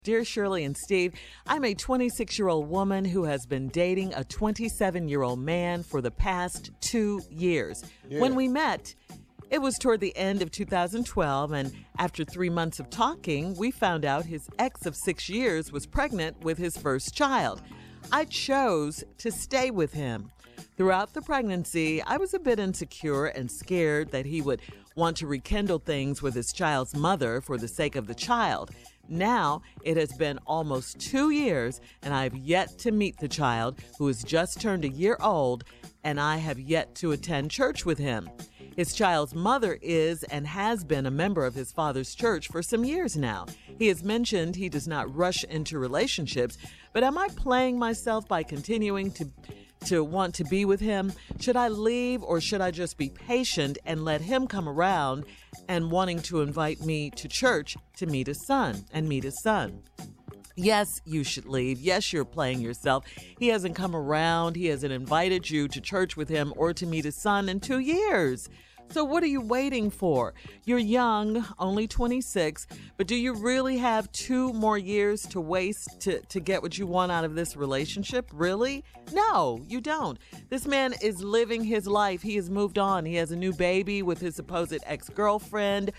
Dear Shirley and Steve, I'm a 26-year-old woman who has been dating a 27-year-old man for the past 2 years. Yeah. When we met, it was toward the end of 2012, and after 3 months of talking, we found out his ex of 6 years was pregnant with his first child. I chose to stay with him. Throughout the pregnancy, I was a bit insecure and scared that he would want to rekindle things with his child's mother for the sake of the child. Now, it has been almost 2 years, and I have yet to meet the child, who has just turned a year old, and I have yet to attend church with him. His child's mother is and has been a member of his father's church for some years now. He has mentioned he does not rush into relationships, but am I playing myself by continuing to want to be with him? Should I leave, or should I just be patient and let him come around and wanting to invite me to church to meet his son? Yes, you should leave. Yes, you're playing yourself. He hasn't come around. He hasn't invited you to church with him or to meet his son in 2 years. So what are you waiting for? You're young, only 26, but do you really have 2 more years to waste to get what you want out of this relationship? Really? No, you don't. This man is living his life. He has moved on. He has a new baby with his supposed ex-girlfriend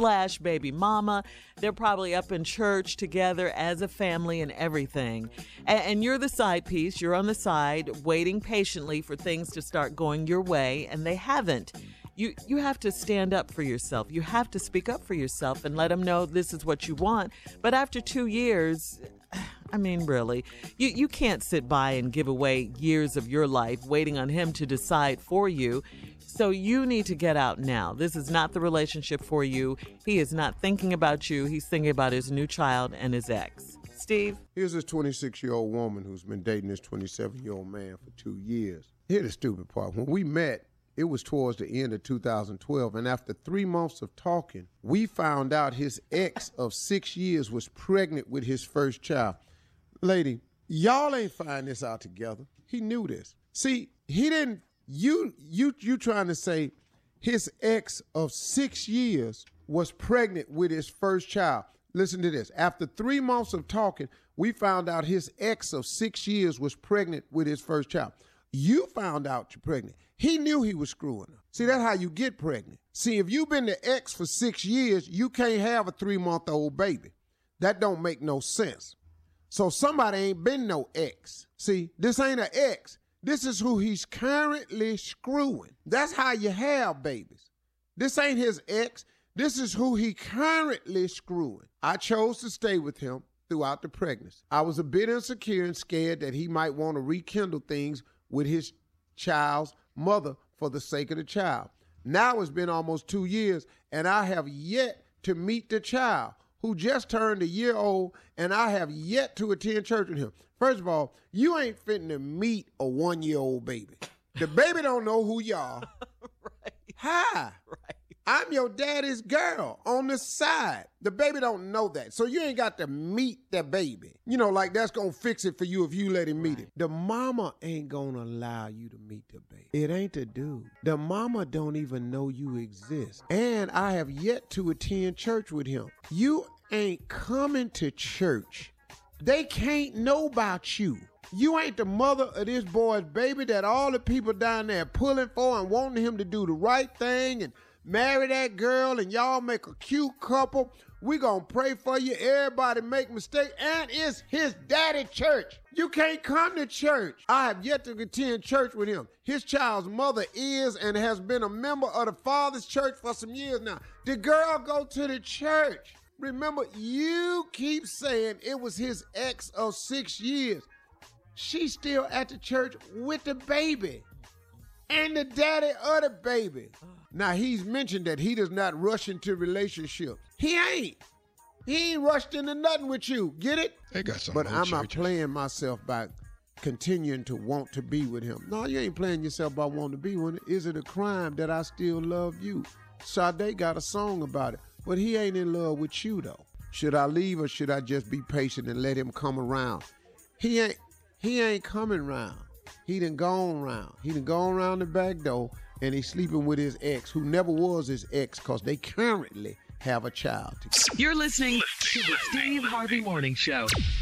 / baby mama. They're probably up in church together as a family and everything. And you're the side piece. You're on the side waiting patiently for things to start going your way, and they haven't. You have to stand up for yourself. You have to speak up for yourself and let them know this is what you want. But after 2 years, I mean, really, you can't sit by and give away years of your life waiting on him to decide for you. So you need to get out now. This is not the relationship for you. He is not thinking about you. He's thinking about his new child and his ex. Steve? Here's this 26-year-old woman who's been dating this 27-year-old man for 2 years. Here's the stupid part. When we met, it was towards the end of 2012, and after 3 months of talking, we found out his ex of 6 years was pregnant with his first child. Lady, y'all ain't find this out together. He knew this. See, he didn't, you trying to say his ex of 6 years was pregnant with his first child. Listen to this. After 3 months of talking, we found out his ex of 6 years was pregnant with his first child. You found out you're pregnant. He knew he was screwing her. See, that's how you get pregnant. See, if you've been the ex for 6 years, you can't have a 3-month-old baby. That don't make no sense. So somebody ain't been no ex. See, this ain't an ex. This is who he's currently screwing. That's how you have babies. This ain't his ex. This is who he currently screwing. I chose to stay with him throughout the pregnancy. I was a bit insecure and scared that he might want to rekindle things with his child's mother for the sake of the child. Now it's been almost 2 years, and I have yet to meet the child, who just turned a year old, and I have yet to attend church with him. First of all, you ain't fitting to meet a 1-year-old baby. The baby don't know who you are. Right. Hi. Right. I'm your daddy's girl on the side. The baby don't know that. So you ain't got to meet the baby. You know, like that's going to fix it for you if you let him meet it. The mama ain't going to allow you to meet the baby. It ain't the dude. The mama don't even know you exist. And I have yet to attend church with him. You ain't coming to church. They can't know about you. You ain't the mother of this boy's baby that all the people down there pulling for and wanting him to do the right thing and marry that girl, and y'all make a cute couple. We gonna pray for you. Everybody make mistakes, and it's his daddy church. You can't come to church. I have yet to attend church with him. His child's mother is and has been a member of the father's church for some years now. The girl go to the church. Remember, you keep saying it was his ex of 6 years. She's still at the church with the baby and the daddy of the baby. Now, he's mentioned that he does not rush into relationships. He ain't rushed into nothing with you. Get it? They got some. But I'm not playing myself by continuing to want to be with him. No, you ain't playing yourself by wanting to be with him. Is it a crime that I still love you? Sade got a song about it, but he ain't in love with you, though. Should I leave, or should I just be patient and let him come around? He ain't coming around. He done gone around. He done gone around the back door, and he's sleeping with his ex, who never was his ex, because they currently have a child. You're listening to the Steve Harvey Morning Show.